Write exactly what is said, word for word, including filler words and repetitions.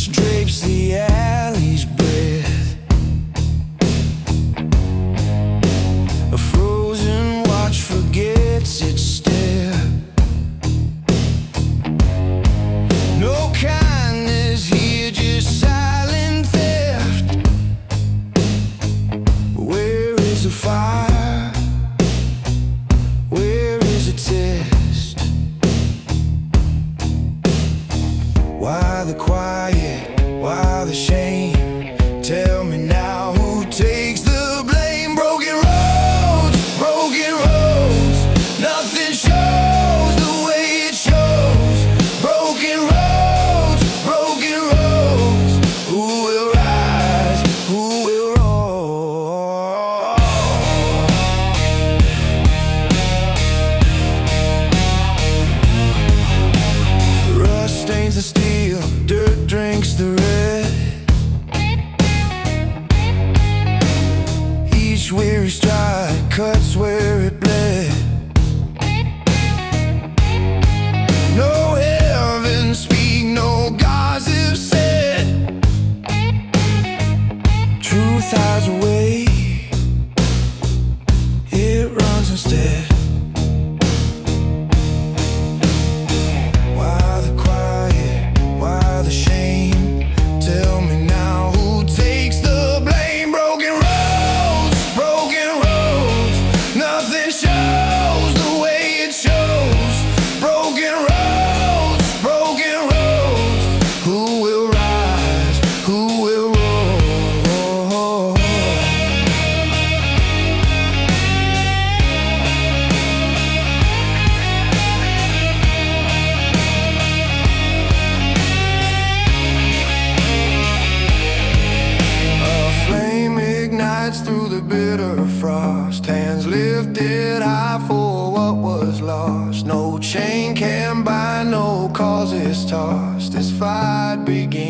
drapes the alley's breath. A frozen watch forgets its step. No kindness here, just silent theft. Where is the fire? Where is the test? Why the quiet? Why the shame? Tell me now, who takes the blame? Broken roads, broken roads, nothing shows the way it shows. Broken roads, broken roads, who will rise, who will roll? Rust stains the steel, dirt drinks the red. Each weary stride cuts where it bled. No heaven speak, no gossip said. Truth hides away, it runs instead. Why the quiet? Why the shame? Tell me now, who takes the blame? Broken roads, broken roads, nothing shows the way it shows. Broken roads, broken roads, who will rise, who will roll? A flame ignites through the bitter frost. Hands lifted high for what was lost. No chain can bind, no cause is tossed. This fight begins.